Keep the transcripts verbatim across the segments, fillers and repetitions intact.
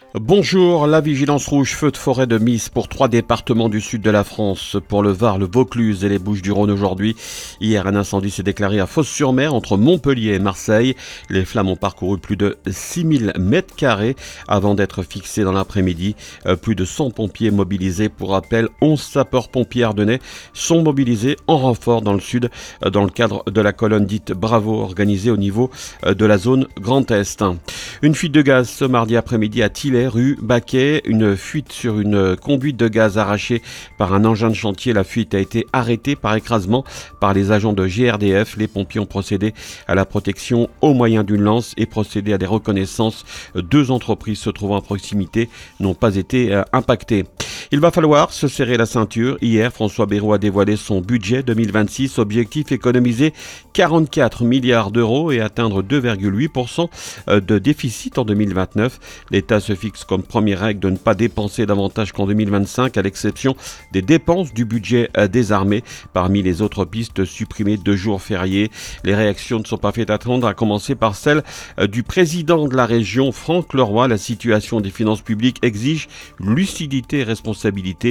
Bonjour, la vigilance rouge feu de forêt de mise pour trois départements du sud de la France, pour le Var, le Vaucluse et les Bouches-du-Rhône aujourd'hui. Hier, un incendie s'est déclaré à Fos-sur-Mer entre Montpellier et Marseille. Les flammes ont parcouru plus de six mille mètres carrés avant d'être fixées dans l'après-midi. Plus de cent pompiers mobilisés. Pour rappel, onze sapeurs-pompiers ardennais sont mobilisés en renfort dans le sud dans le cadre de la colonne dite Bravo organisée au niveau de la zone Grand Est. Une fuite de gaz ce mardi après-midi à Tilley, rue Baquet, une fuite sur une conduite de gaz arrachée par un engin de chantier. La fuite a été arrêtée par écrasement par les agents de G R D F. Les pompiers ont procédé à la protection au moyen d'une lance et procédé à des reconnaissances. Deux entreprises se trouvant à proximité n'ont pas été euh, impactées. Il va falloir se serrer la ceinture. Hier, François Bayrou a dévoilé son budget deux mille vingt-six. Objectif, économiser quarante-quatre milliards d'euros et atteindre deux virgule huit pour cent de déficit en deux mille vingt-neuf. L'État se fixe comme première règle de ne pas dépenser davantage qu'en deux mille vingt-cinq, à l'exception des dépenses du budget des armées. Parmi les autres pistes, supprimer deux jours fériés. Les réactions ne sont pas faites attendre, à commencer par celle du président de la région, Franck Leroy. La situation des finances publiques exige lucidité et responsabilité.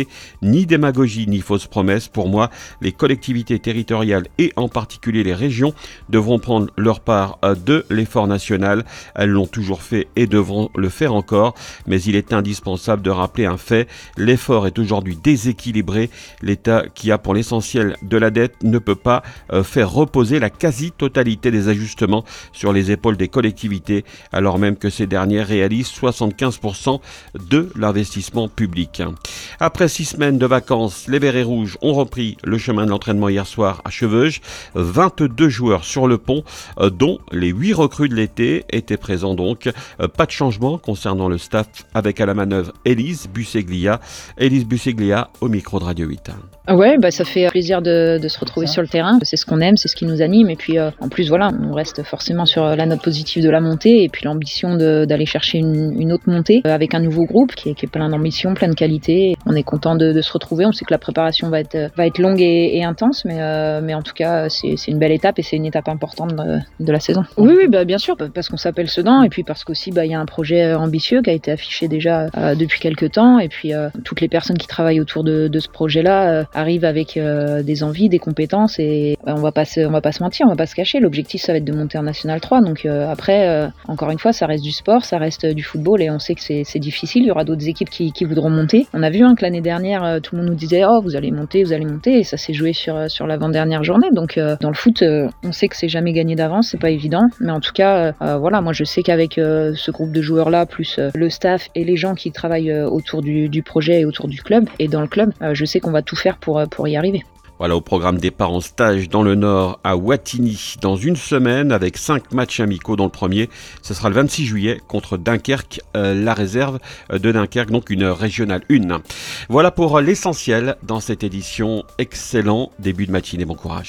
Ni démagogie ni fausses promesses. Pour moi, les collectivités territoriales et en particulier les régions devront prendre leur part de l'effort national. Elles l'ont toujours fait et devront le faire encore. Mais il est indispensable de rappeler un fait. L'effort est aujourd'hui déséquilibré. L'État, qui a pour l'essentiel de la dette, ne peut pas faire reposer la quasi-totalité des ajustements sur les épaules des collectivités, alors même que ces dernières réalisent soixante-quinze pour cent de l'investissement public. Après six semaines de vacances, les Verts et Rouges ont repris le chemin de l'entraînement hier soir à Cheveuge. vingt-deux joueurs sur le pont, dont les huit recrues de l'été étaient présents donc. Pas de changement concernant le staff avec à la manœuvre Élise Busseglia. Élise Busseglia au micro de Radio huit. Ouais, bah ça fait plaisir de, de se retrouver sur le terrain. C'est ce qu'on aime, c'est ce qui nous anime. Et puis euh, en plus, voilà, on reste forcément sur la note positive de la montée et puis l'ambition de, d'aller chercher une, une autre montée euh, avec un nouveau groupe qui est, qui est plein d'ambition, plein de qualité. On est content de, de se retrouver. On sait que la préparation va être, va être longue et, et intense, mais, euh, mais en tout cas, c'est, c'est une belle étape et c'est une étape importante de, de la saison. Oui, oui, bah bien sûr, parce qu'on s'appelle Sedan et puis parce qu'aussi, bah il y a un projet ambitieux qui a été affiché déjà euh, depuis quelques temps et puis euh, toutes les personnes qui travaillent autour de, de ce projet-là euh, arrive avec euh, des envies, des compétences et euh, on va pas se, on va pas se mentir, on va pas se cacher. L'objectif, ça va être de monter en National trois. Donc euh, après, euh, encore une fois, ça reste du sport, ça reste du football et on sait que c'est, c'est difficile. Il y aura d'autres équipes qui, qui voudront monter. On a vu hein, que l'année dernière, euh, tout le monde nous disait oh vous allez monter, vous allez monter et ça s'est joué sur sur l'avant-dernière journée. Donc euh, dans le foot, euh, on sait que c'est jamais gagné d'avance, c'est pas évident. Mais en tout cas, euh, voilà, moi je sais qu'avec euh, ce groupe de joueurs là, plus euh, le staff et les gens qui travaillent euh, autour du, du projet et autour du club et dans le club, euh, je sais qu'on va tout faire pour pour y arriver. Voilà, au programme départ en stage dans le Nord à Wattignies dans une semaine avec cinq matchs amicaux dont le premier, ce sera le vingt-six juillet contre Dunkerque, euh, la réserve de Dunkerque, donc une régionale un. Voilà pour l'essentiel dans cette édition. Excellent début de matinée, bon courage.